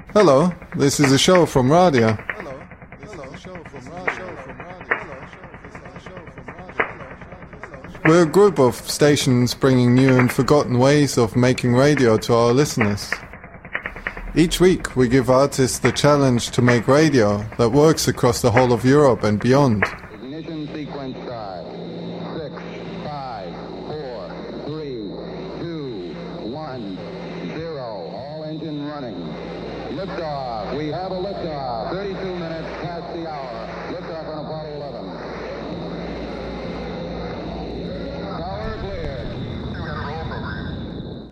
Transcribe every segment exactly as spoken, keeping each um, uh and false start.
Hello, this is a show from Radio. We're a group of stations bringing new and forgotten ways of making radio to our listeners. Each week we give artists the challenge to make radio that works across the whole of Europe and beyond. Ignition sequence start. Six, five, four, three, two, one, zero. All engine running. Liftoff. We have a liftoff. thirty-two minutes past the hour. Liftoff on Apollo eleven. Tower cleared. You got a roll program.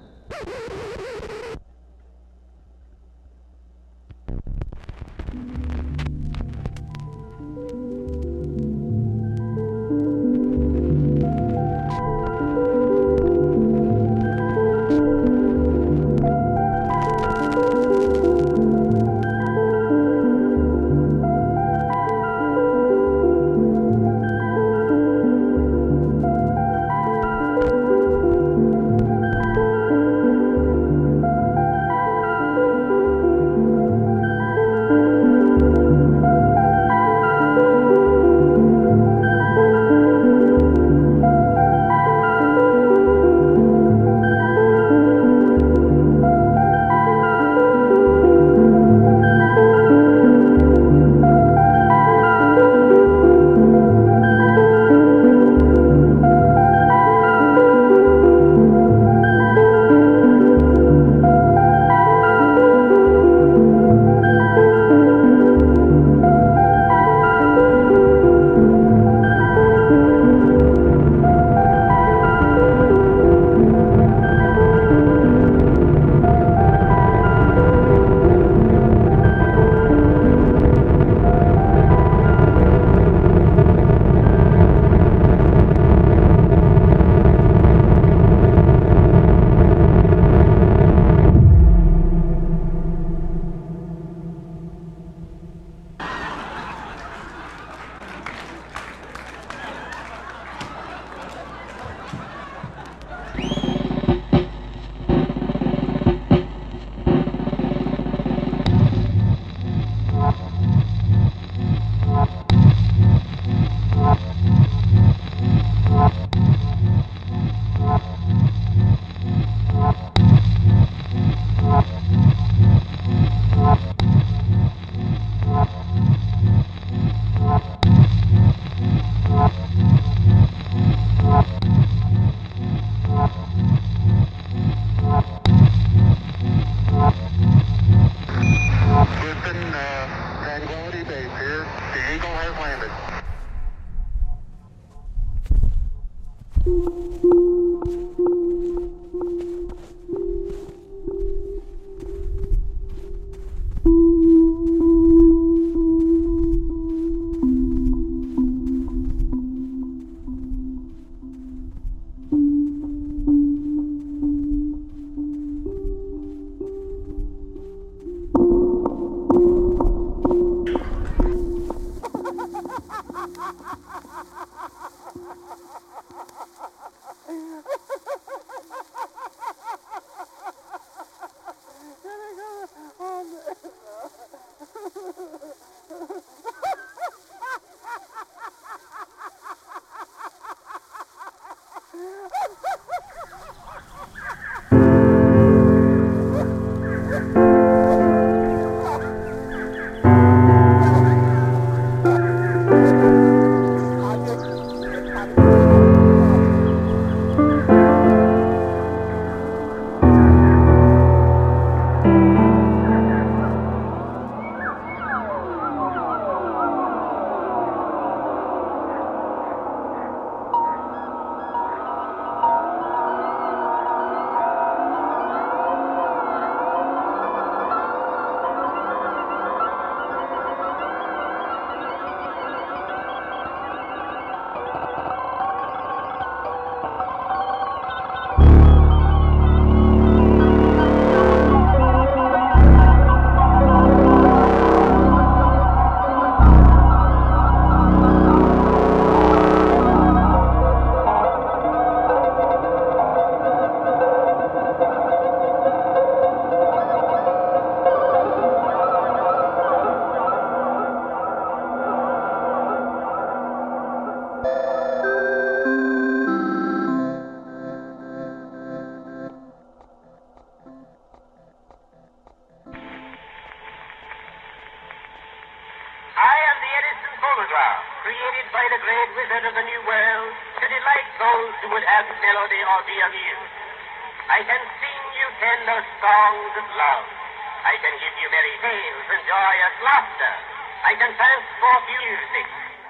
tender songs of love. I can give you merry tales and joyous laughter. I can transport you music.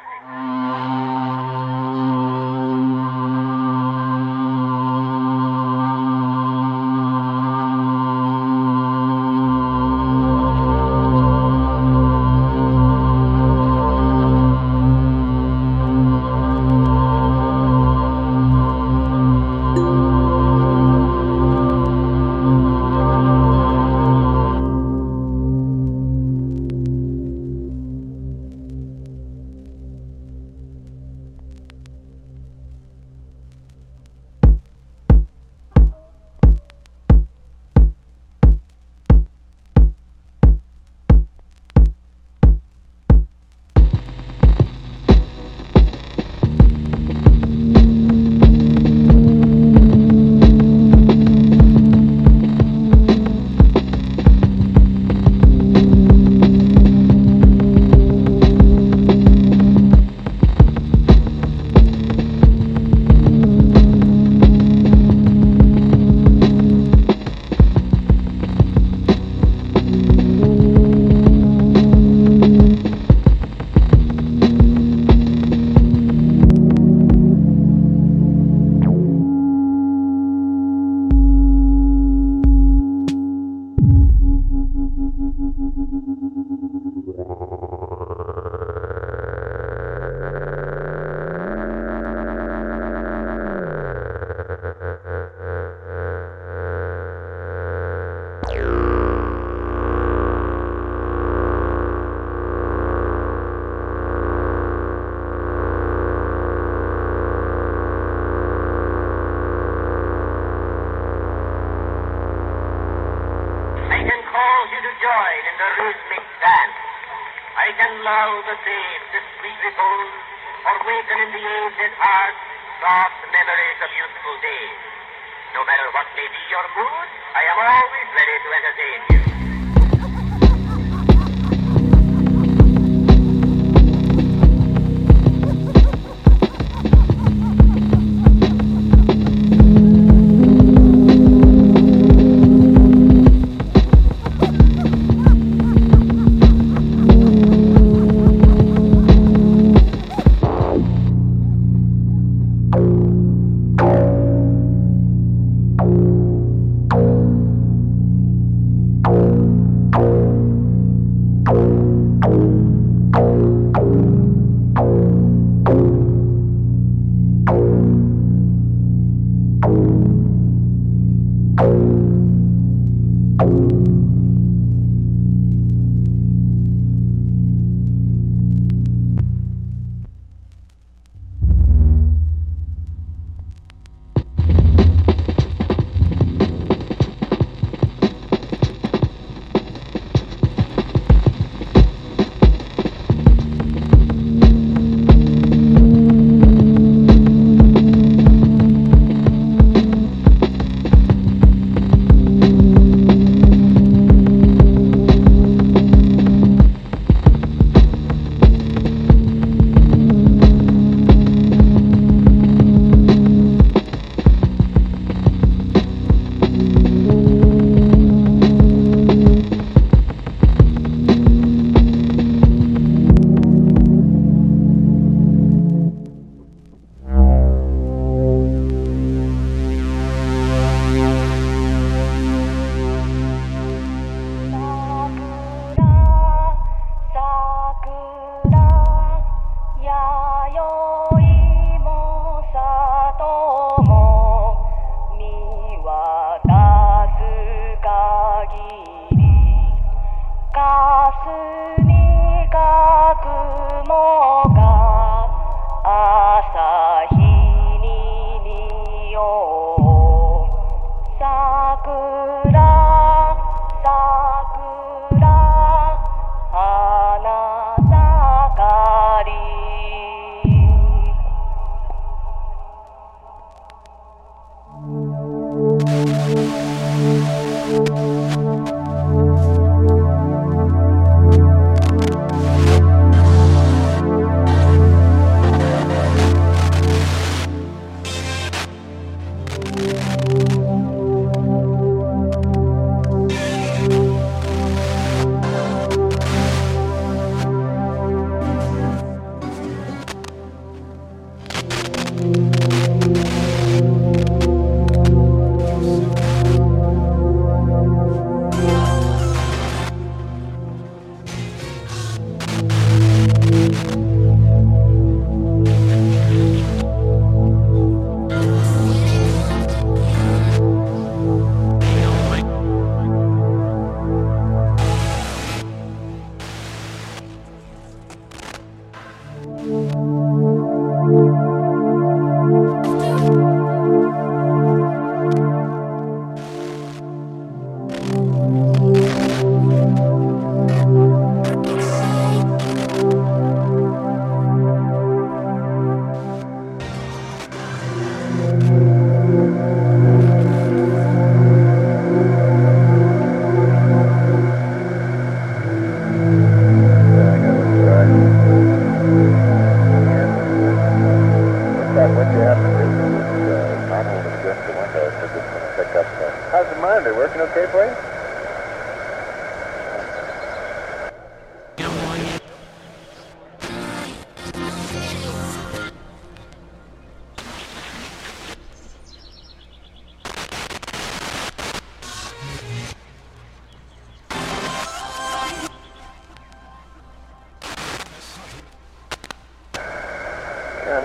I can lull the babe to sweet repose, or waken in the aged heart soft memories of youthful days. No matter what may be your mood, I am always ready to entertain you.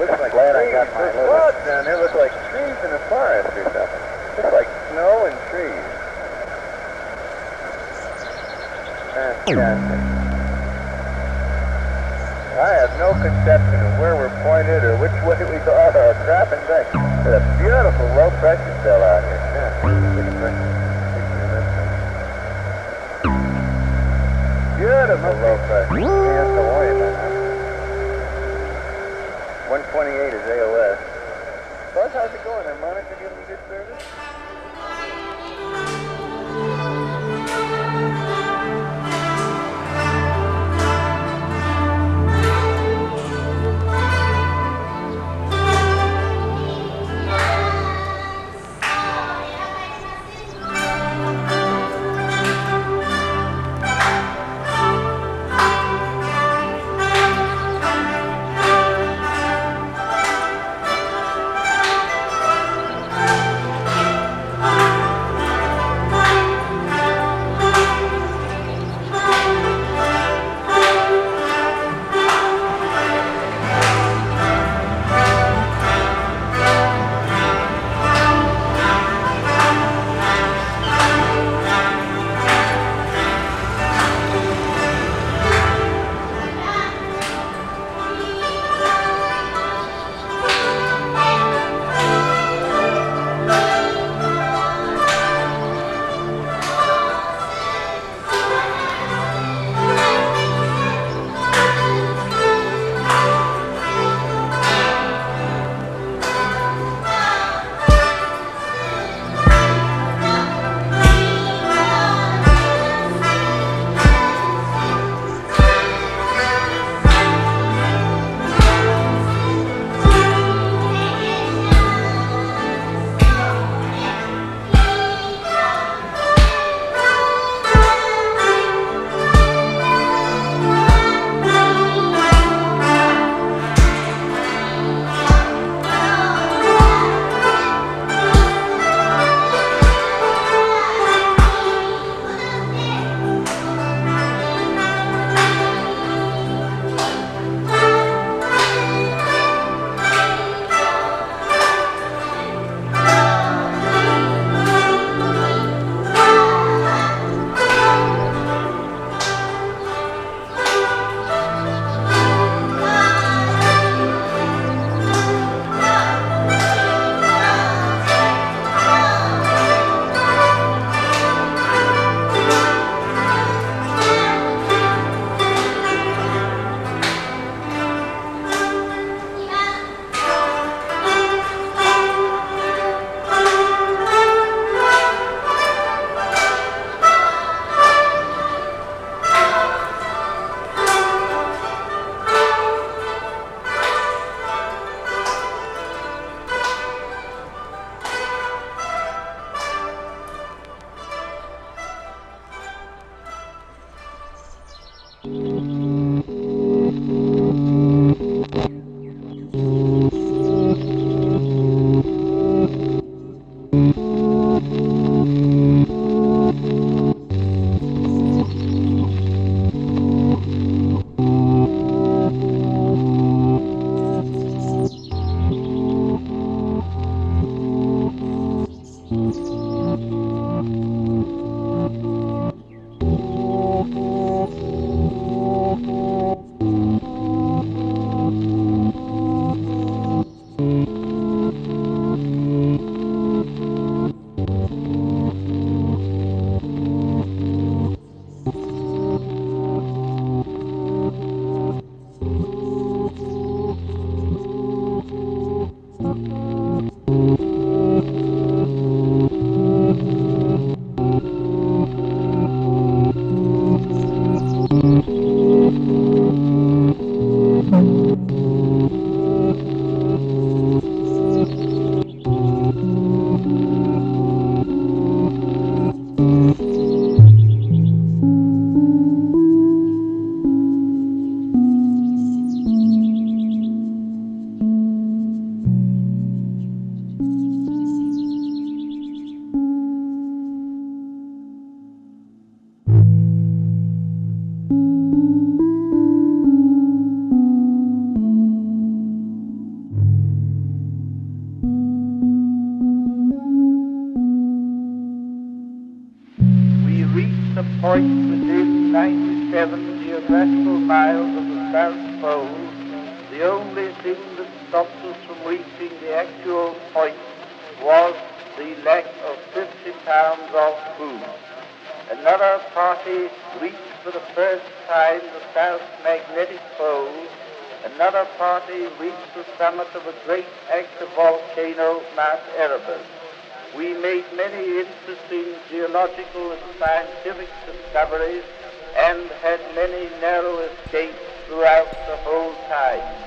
looks like Glad I trees. got my There's little- clouds down there. Look like trees in the forest or something. Looks like snow and trees. Fantastic. I have no conception of where we're pointed or which way we are or dropping back. There's a beautiful low pressure cell out here. Yeah, good pressure. Beautiful low pressure. You don't have to worry about that. one twenty-eight is A O S. Buzz, how's it going? Are Monitor giving good service? point within ninety-seven geographical miles of the South Pole, the only thing that stopped us from reaching the actual point was the lack of fifty pounds of food. Another party reached for the first time the South Magnetic Pole. Another party reached the summit of a great active volcano, Mount Erebus. We made many interesting geological and scientific discoveries and had many narrow escapes throughout the whole time.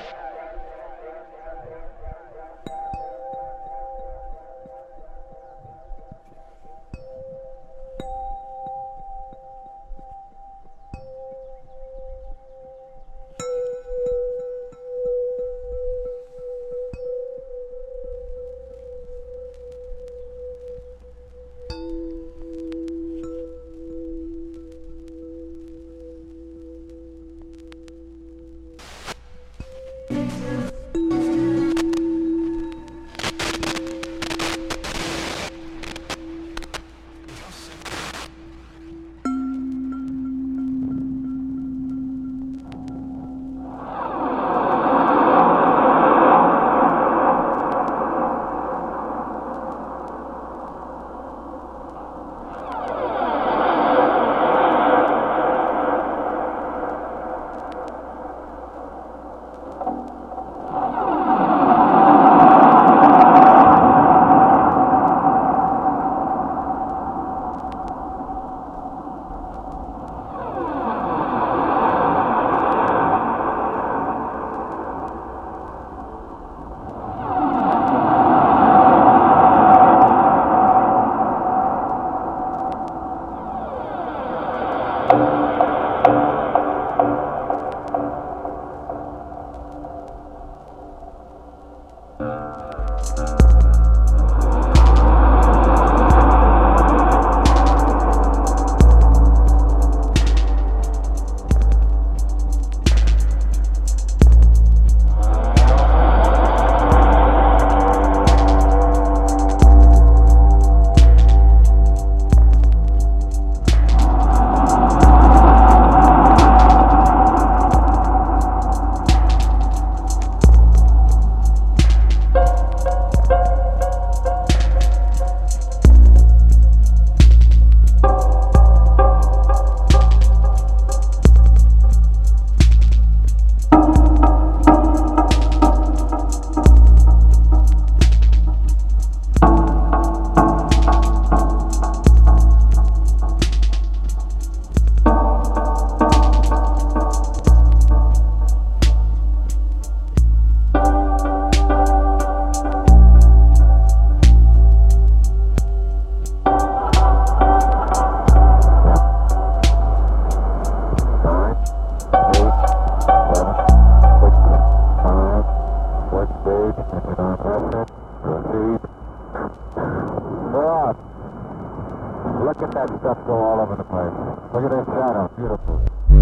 Look at that stuff go all over the place. Look at that shadow. Beautiful.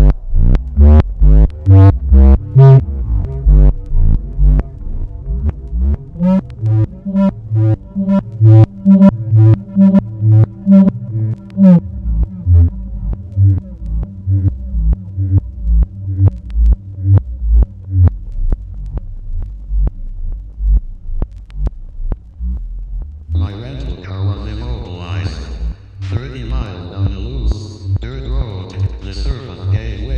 My rental car was immobilized. thirty miles down a loose dirt road, the surface gave way.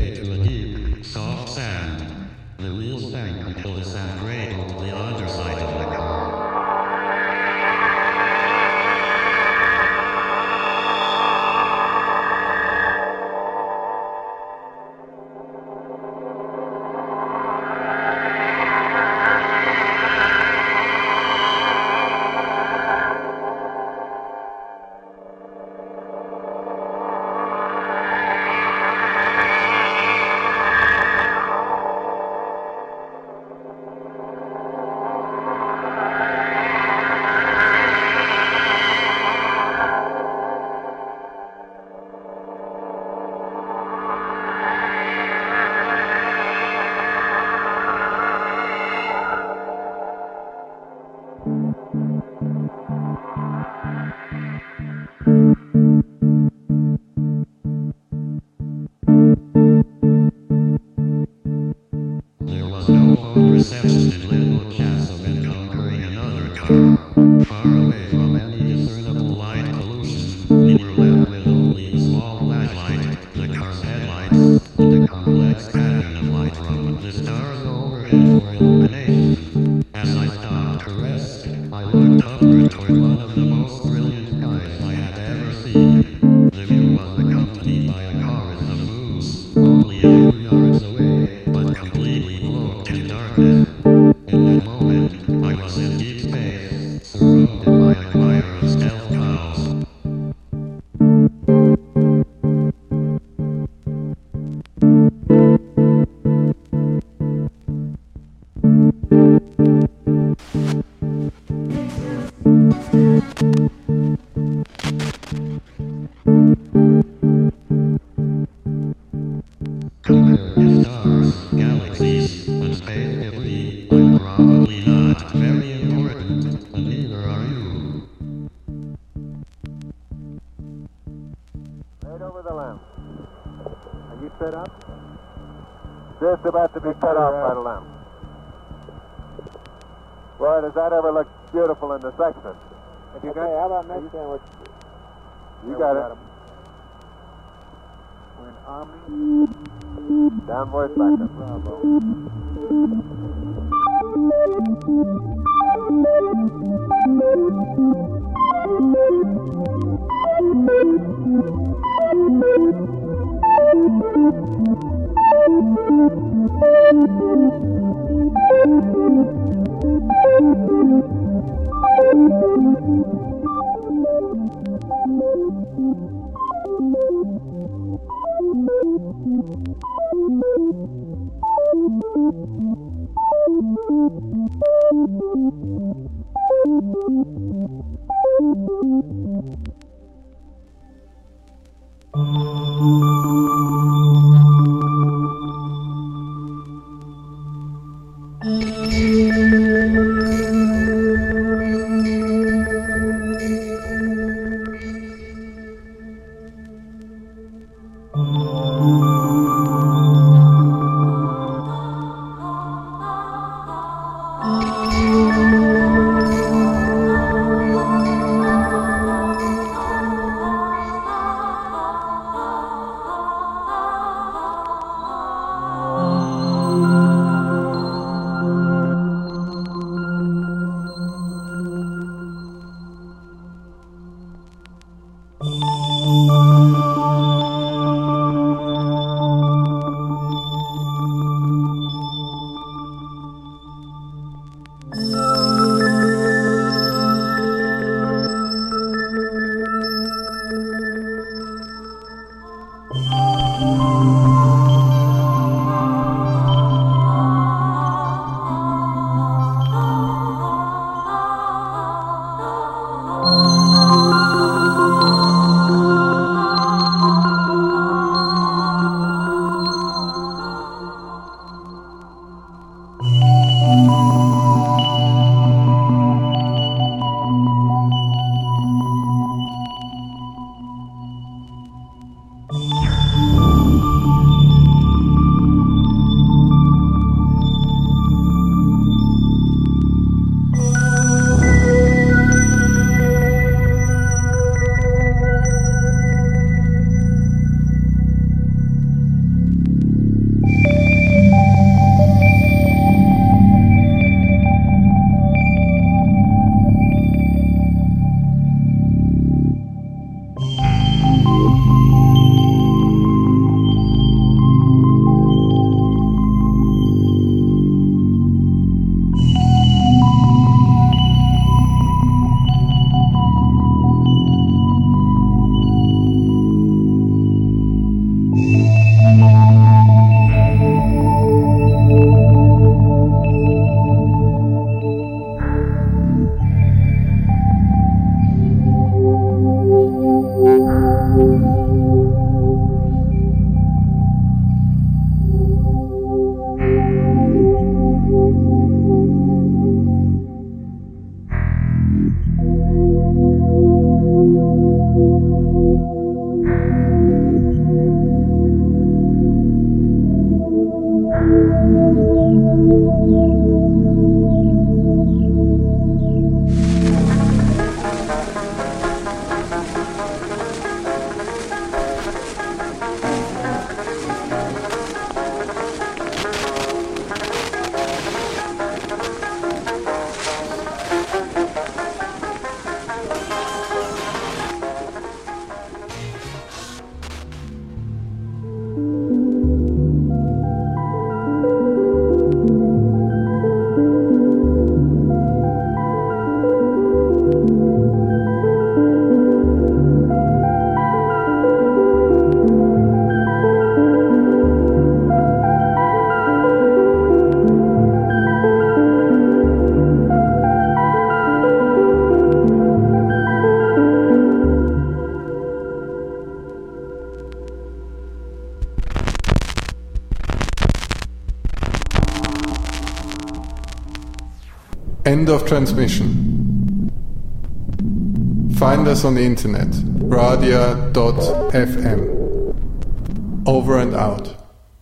Compared to stars, galaxies, and space, Billy, I'm probably not very important, and neither are you. Right over the lamp. Are you set up? Just about to be cut off by the lamp. Boy, does that ever look beautiful in the section. If you got, how about next time? You got it. We're in Omni. Downward sector. Bravo. End of transmission. Find us on the internet, radia dot f m. Over and out.